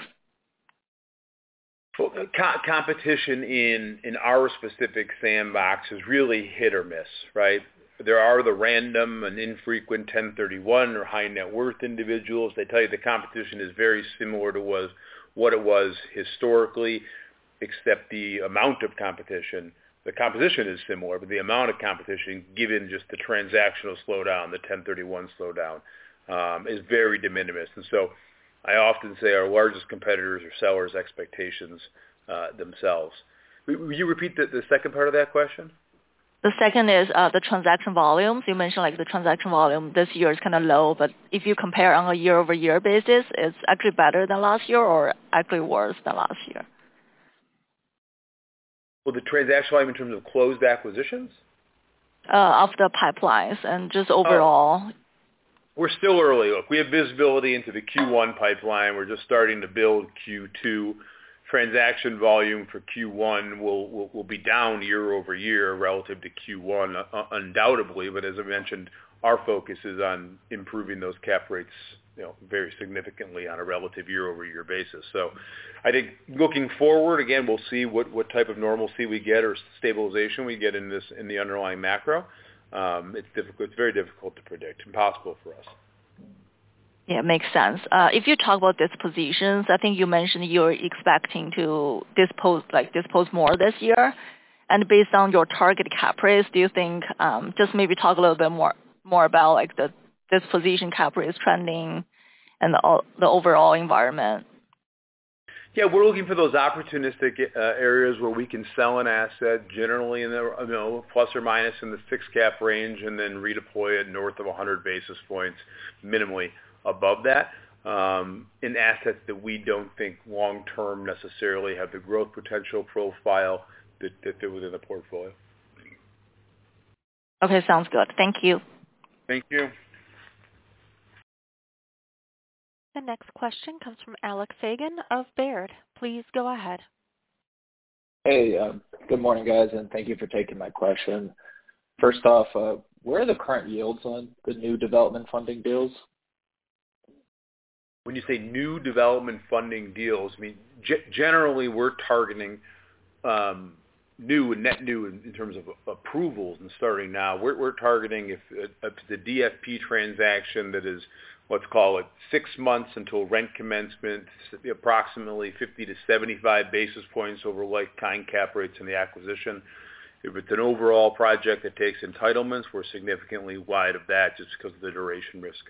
Well, co- competition in, in our specific sandbox is really hit or miss, right? There are the random and infrequent ten thirty-one or high net worth individuals. They tell you the competition is very similar to was what it was historically, except the amount of competition. The composition is similar, but the amount of competition, given just the transactional slowdown, the ten thirty-one slowdown, um, is very de minimis. And so I often say our largest competitors are sellers' expectations uh, themselves. Will you repeat the, the second part of that question? The second is uh, the transaction volumes. You mentioned like the transaction volume this year is kind of low, but if you compare on a year-over-year basis, it's actually better than last year or actually worse than last year? Well, the transaction volume in terms of closed acquisitions? Uh, of the pipelines and just overall. Oh. We're still early. Look, we have visibility into the Q one pipeline. We're just starting to build Q two. Transaction volume for Q one will, will, will be down year over year relative to Q one, uh, undoubtedly. But as I mentioned, our focus is on improving those cap rates, you know, very significantly on a relative year-over-year basis. So I think looking forward, again, we'll see what, what type of normalcy we get or stabilization we get in this in the underlying macro. Um, it's difficult. It's very difficult to predict. Impossible for us. Yeah, makes sense. Uh, if you talk about dispositions, I think you mentioned you're expecting to dispose like dispose more this year. And based on your target cap rates, do you think um, just maybe talk a little bit more more about like the disposition cap rates trending and the, the overall environment? Yeah, we're looking for those opportunistic uh, areas where we can sell an asset generally in the, you know, plus or minus in the six cap range and then redeploy it north of one hundred basis points, minimally above that, um, in assets that we don't think long-term necessarily have the growth potential profile that, that fit within the portfolio. Okay, sounds good. Thank you. Thank you. The next question comes from Alex Fagan of Baird. Please go ahead. Hey, um, good morning, guys, and thank you for taking my question. First off, uh, where are the current yields on the new development funding deals? When you say new development funding deals, I mean, g- generally we're targeting um, new and net new in, in terms of approvals and starting now. We're, we're targeting if, if it's a D F P transaction that is, let's call it six months until rent commencement, approximately fifty to seventy-five basis points over like-kind cap rates in the acquisition. If it's an overall project that takes entitlements, we're significantly wide of that just because of the duration risk.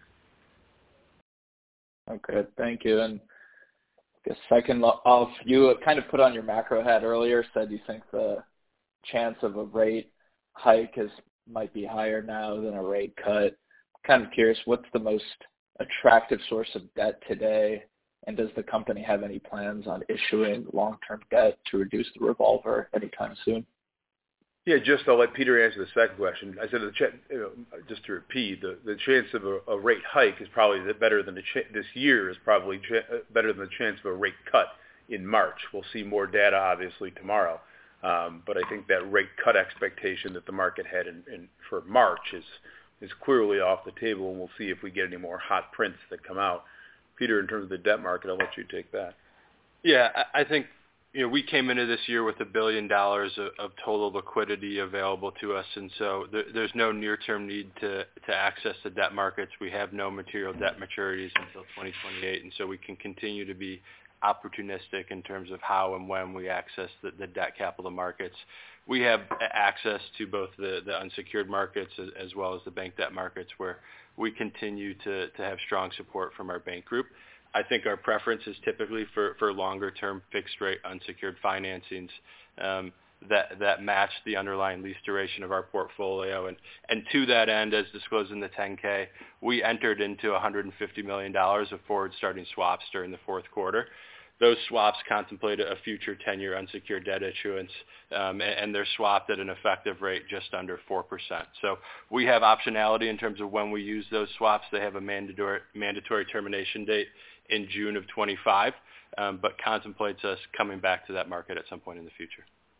Okay, thank you. And I guess second off, you kind of put on your macro hat earlier, said you think the chance of a rate hike is might be higher now than a rate cut. Kind of curious, what's the most attractive source of debt today, and does the company have any plans on issuing long-term debt to reduce the revolver anytime soon? Yeah, just I'll let Peter answer the second question. I said, the ch- you know, just to repeat, the, the chance of a, a rate hike is probably better than the ch- this year is probably ch- better than the chance of a rate cut in March. We'll see more data obviously tomorrow, um, but I think that rate cut expectation that the market had in, in, for March is is clearly off the table, and we'll see if we get any more hot prints that come out. Peter, in terms of the debt market, I'll let you take that. Yeah, I, I think. You know, we came into this year with a billion dollars of, of total liquidity available to us, and so there, there's no near-term need to, to access the debt markets. We have no material debt maturities until twenty twenty-eight, and so we can continue to be opportunistic in terms of how and when we access the, the debt capital markets. We have access to both the, the unsecured markets as, as well as the bank debt markets, where we continue to, to have strong support from our bank group. I think our preference is typically for, for longer-term fixed-rate unsecured financings um, that that match the underlying lease duration of our portfolio. And, and to that end, as disclosed in the ten K, we entered into one hundred fifty million dollars of forward-starting swaps during the fourth quarter. Those swaps contemplate a future ten-year unsecured debt issuance, um, and, and they're swapped at an effective rate just under four percent. So we have optionality in terms of when we use those swaps. They have a mandatory, mandatory termination date in June of twenty-five, um, but contemplates us coming back to that market at some point in the future.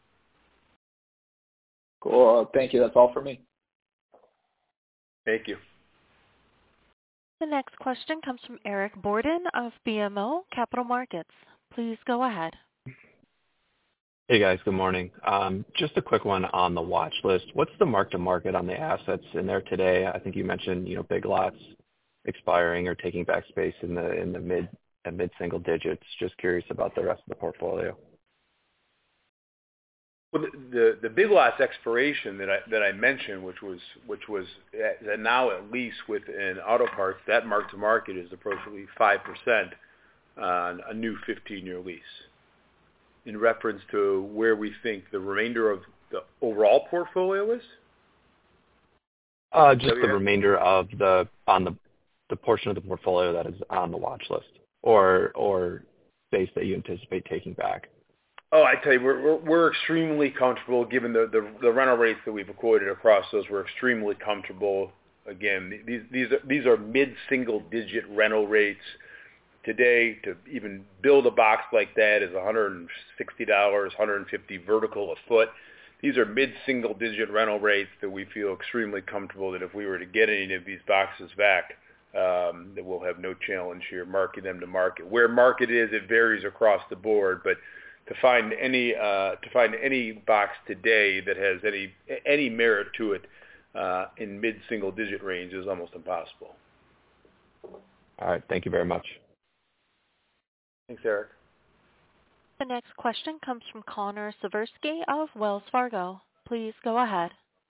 Cool. Uh, thank you. That's all for me. Thank you. The next question comes from Eric Borden of B M O Capital Markets. Please go ahead. Hey guys, good morning. Um, just a quick one on the watch list. What's the mark to market on the assets in there today? I think you mentioned, you know, Big Lots expiring or taking back space in the in the mid uh, mid single digits. Just curious about the rest of the portfolio. Well, the, the the Big Lots expiration that I that I mentioned, which was which was at, now at least within auto parts, that mark to market is approximately five percent on a new fifteen-year lease. In reference to where we think the remainder of the overall portfolio is. Uh, just the remainder of the on the the portion of the portfolio that is on the watch list, or or space that you anticipate taking back. Oh, I tell you, we're we're, we're extremely comfortable given the, the the rental rates that we've quoted across those. We're extremely comfortable. Again, these these are these are mid-single digit rental rates. Today, to even build a box like that is one hundred sixty dollars, one hundred fifty dollars vertical a foot. These are mid-single digit rental rates that we feel extremely comfortable that if we were to get any of these boxes back, um, that we'll have no challenge here marking them to market. Where market is, it varies across the board, but to find any uh, to find any box today that has any any merit to it uh, in mid-single digit range is almost impossible. All right, thank you very much. Thanks, Eric. The next question comes from Connor Siversky of Wells Fargo. Please go ahead.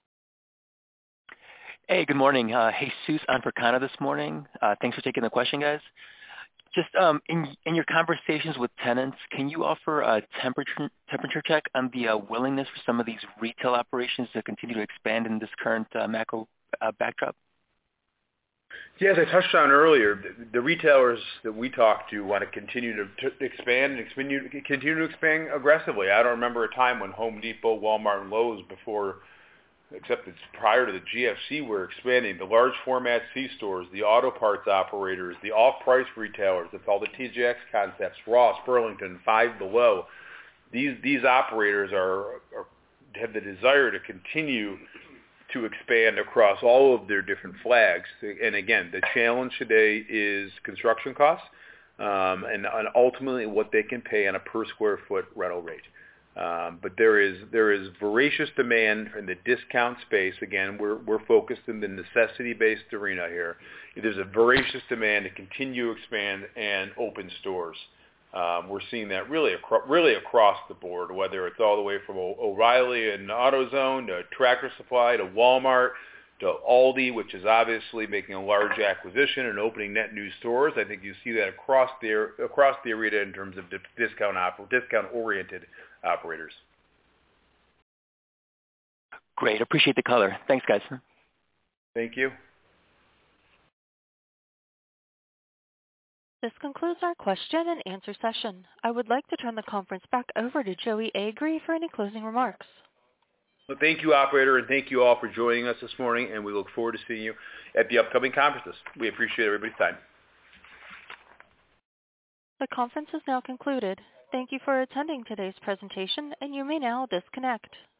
Hey, good morning. Uh, Jesus on for Connor this morning. Uh, thanks for taking the question, guys. Just um, in in your conversations with tenants, can you offer a temperature temperature check on the uh, willingness for some of these retail operations to continue to expand in this current uh, macro uh, backdrop? Yeah, as I touched on earlier, the, the retailers that we talk to want to continue to, to expand and continue, continue to expand aggressively. I don't remember a time when Home Depot, Walmart, and Lowe's before, except it's prior to the G F C, were expanding. The large format C-stores, the auto parts operators, the off-price retailers, that's all the T J X concepts, Ross, Burlington, Five Below. These these operators are, are have the desire to continue to expand across all of their different flags. And again, the challenge today is construction costs um, and, and ultimately what they can pay on a per square foot rental rate. Um, but there is there is voracious demand in the discount space. Again, we're we're focused in the necessity-based arena here. There's a voracious demand to continue to expand and open stores. Um, we're seeing that really acro- really across the board, whether it's all the way from o- O'Reilly and AutoZone to Tractor Supply to Walmart to Aldi, which is obviously making a large acquisition and opening net new stores. I think you see that across the across the arena in terms of discount op- discount-oriented operators. Great. Appreciate the color. Thanks, guys. Thank you. This concludes our question and answer session. I would like to turn the conference back over to Joey Agree for any closing remarks. Well, thank you, operator, and thank you all for joining us this morning, and we look forward to seeing you at the upcoming conferences. We appreciate everybody's time. The conference is now concluded. Thank you for attending today's presentation, and you may now disconnect.